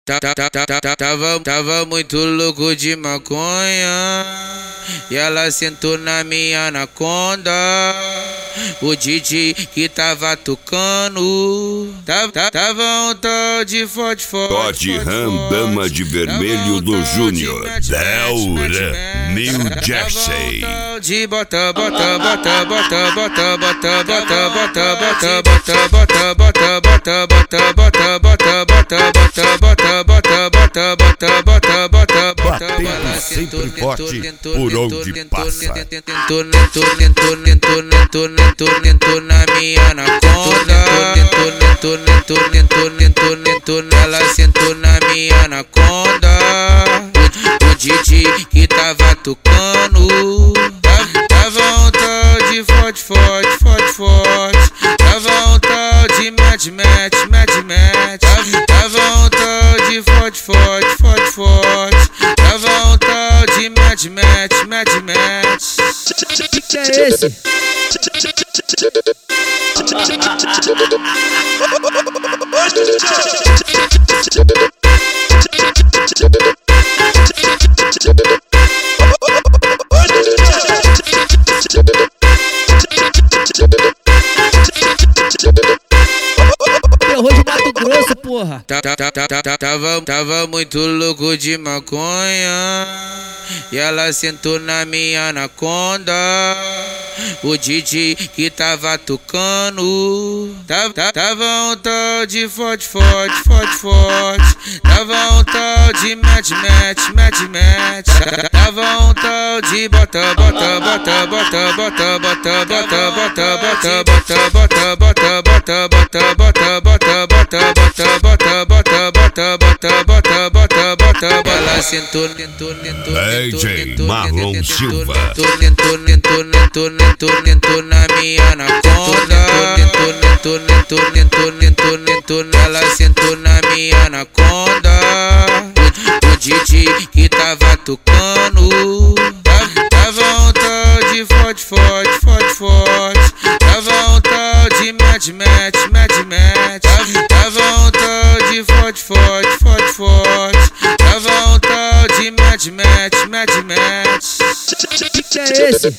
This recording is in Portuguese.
Tava muito louco de maconha e ela sentou na minha anaconda. O DJ que tava tocando tava um tal de forte. Todd Ram, dama de vermelho do Júnior, Delran, New Jersey. De bota batendo sempre forte por onde passa. Tentou na minha anaconda. Ela sentou na minha anaconda. O DJ que tava tocando tava um tal de forte. Tava um tal de match. Tava um tal de forte. Tava um tal de match. Que é esse? Terror de Mato Grosso, porra. Tava muito louco de maconha e ela sentou na minha anaconda. O DJ que tava tocando tava um tal de forte. Tava um tal de match. Tava um tal de bota ela sentou DJ Marlon Silva. Tentou na minha anaconda. Ela sentou na minha anaconda. O DJ que tava tocando tava um tal de forte. Tava um tal de match. Tava um tal de forte. Tava um tal de match. Que é esse?